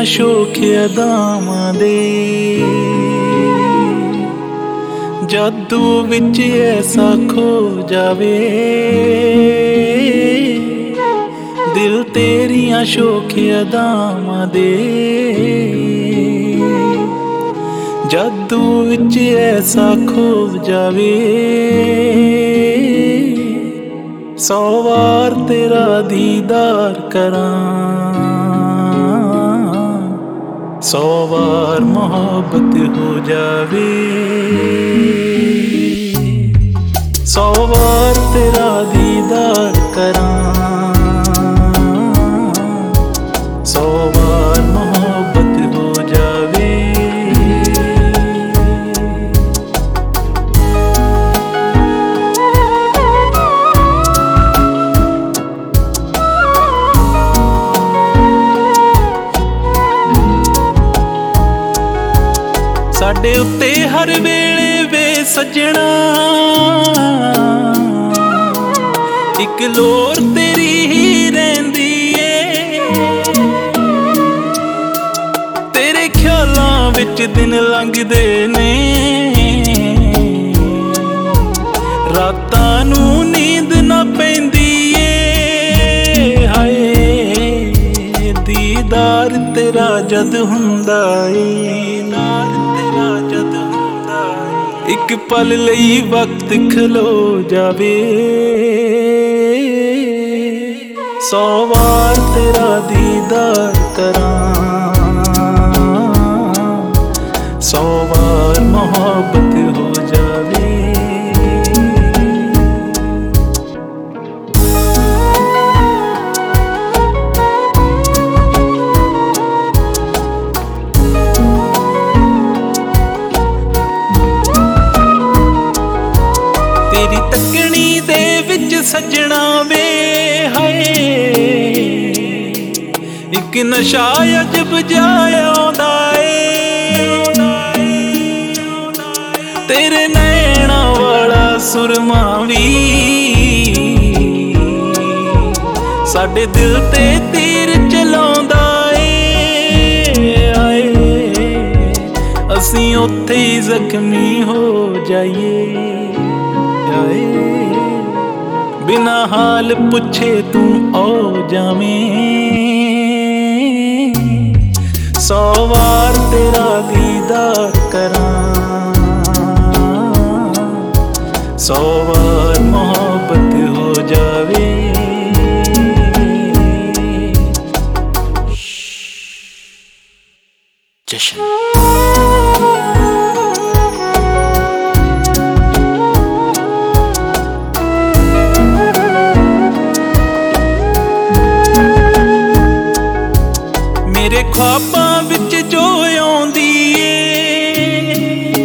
ਸ਼ੋਖ ਅਦਾਵਾਂ ਦੇ ਜਾਦੂ ਵਿੱਚ ਐਸਾ ਖੋ ਜਾਵੇ ਦਿਲ ਤੇਰੀਆਂ ਸ਼ੋਖ ਅਦਾਵਾਂ ਦੇ ਜਾਦੂ ਵਿੱਚ ਐਸਾ ਖੋ ਜਾਵੇ 100 ਵਾਰ ਤੇਰਾ ਦੀਦਾਰ ਕਰਾਂ 100 ਵਾਰ ਮੁਹੱਬਤ ਹੋ ਜਾਵੇ 100 ਵਾਰ ਤੇਰਾ ਦੀਦਾਰ ਕਰਾਂ 100 ਵਾਰ ਮੁਹੱਬਤ ਹੋ ਜਾਵੇ ਸਾਡੇ ਉੱਤੇ ਹਰ ਵੇਲੇ ਵੇ ਸੱਜਣਾ ਇੱਕ ਲੋਰ ਤੇਰੀ ਹੀ ਰਹਿੰਦੀ ਏ ਤੇਰੇ ਖਿਆਲਾਂ ਵਿੱਚ ਦਿਨ ਲੰਘਦੇ ਨੇ ਰਾਤਾਂ ਨੂੰ ਨੀਂਦ ਨਾ ਪੈਂਦੀ ਏ ਹਾਏ ਦੀਦਾਰ ਤੇਰਾ ਜਦ ਹੁੰਦਾ ਏ ਇੱਕ ਪਲ ਲਈ ਵਕਤ ਖਲੋ ਜਾਵੇ 100 ਵਾਰ ਤੇਰਾ ਦੀਦਾਰ ਕਰਾਂ 100 ਵਾਰ ਮੁਹੱਬਤ ਹੋ ਜਾਵੇ ਤੇਰੀ ਤੱਕਣੀ ਦੇ ਵਿੱਚ ਸੱਜਣਾ ਵੇ ਹਾਏ ਇੱਕ ਨਸ਼ਾ ਅਜਬ ਜਿਹਾ ਆਉਂਦਾ ਏ ਤੇਰੇ ਨੈਣਾਂ ਵਾਲਾ ਸੁਰਮਾ ਵੀ ਸਾਡੇ ਦਿਲ ਤੇ ਤੀਰ ਚਲਾਉਂਦਾ ਏ ਹਾਏ ਅਸੀਂ ਉੱਥੇ ਹੀ ਜ਼ਖਮੀ ਹੋ ਜਾਈਏ ਬਿਨਾ ਹਾਲ ਪੁੱਛੇ ਤੂੰ ਆ ਜਾਵੇਂ 100 ਵਾਰ ਤੇਰਾ ਦੀਦਾਰ ਕਰਾਂ 100 ਵਾਰ ਮੁਹੱਬਤ ਹੋ ਜਾਵੇ ਜਸ਼ਨ ਮੇਰੇ ख्वाबां ਵਿੱਚ ਜੋ ਆਉਂਦੀ ਏ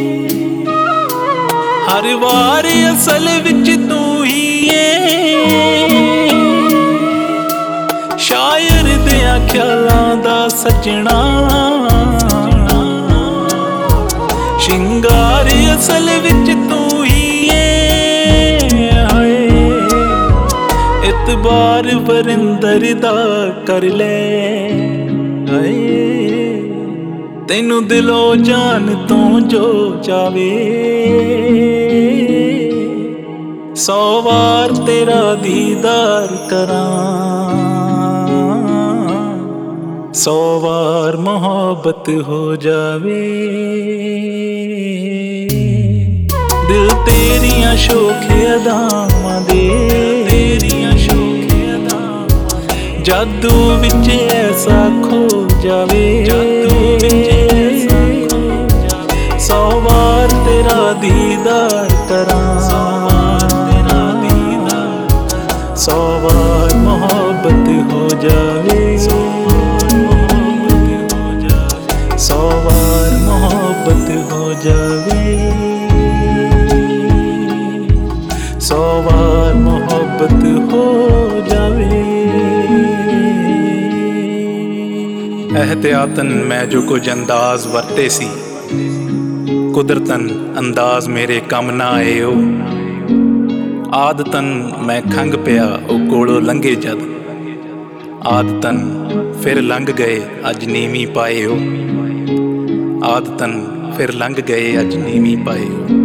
ਹਰ ਵਾਰ ਅਸਲ ਵਿੱਚ ਤੂੰ ਹੀ ਏ ਸ਼ਾਇਰ ਦਿਆਂ ਖਿਆਲਾਂ ਦਾ ਸੱਜਣਾ ਸ਼ਿੰਗਾਰ ਅਸਲ ਵਿੱਚ ਤੂੰ ਹੀ ਏ ਹਾਏ ਇਤਬਾਰ ਵਰਿੰਦਰ ਦਾ ਕਰ ਲੈ ਤੈਨੂੰ ਦਿਲੋਂ ਜਾਨ ਤੋਂ ਜੋ ਚਾਵੇ 100 ਵਾਰ ਤੇਰਾ ਦੀਦਾਰ ਕਰਾਂ 100 ਵਾਰ ਮੁਹੱਬਤ ਹੋ ਜਾਵੇ ਦਿਲ ਤੇਰੀਆਂ ਸ਼ੋਖ ਅਦਾਵਾਂ ਦੇ ਜਾਦੂ ਵਿੱਚ ਐਸਾ ਖੋ ਜਾਵੇ 100 ਵਾਰ ਤੇਰਾ ਦੀਦਾਰ ਕਰਾਂ 100 ਵਾਰ ਮੁਹੱਬਤ ਹੋ ਜਾਵੇ 100 ਵਾਰ ਮੁਹੱਬਤ ਹੋ ਜਾਵੇ 100 ਵਾਰ ਮੁਹੱਬਤ ਹੋ ਜਾਵੇ एहतियातन मैं जो कुछ अंदाज वरते सी कुदरतन अंदाज मेरे कम ना आए ओ आदतन मैं खंग पिया ओ कोलों लंघे जद आदतन ਫਿਰ ਲੰਘ ਗਏ ਅੱਜ ਨੀਵੀਂ ਪਾਏ ਹੋ, ਆਦਤਨ ਫਿਰ ਲੰਘ ਗਏ ਅੱਜ ਨੀਵੀਂ ਪਾਏ ਹੋ।